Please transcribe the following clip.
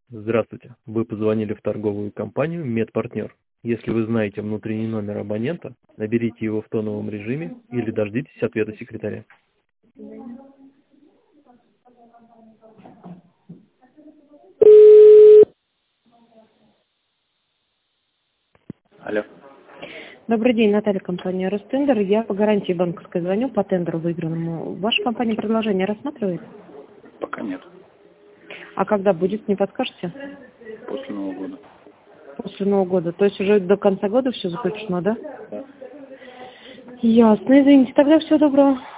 Здравствуйте. Вы позвонили в торговую компанию «Медпартнер». Если вы знаете внутренний номер абонента, наберите его в тоновом режиме или дождитесь ответа секретаря. Алло. Добрый день, Наталья, компания «Ростендер». Я по гарантии банковской звоню по тендеру выигранному. Ваша компания предложение рассматривает? Пока нет. А когда будет, не подскажете? После Нового года. После Нового года. То есть уже до конца года все заключено, да? Да. Ясно. Извините, тогда всего доброго.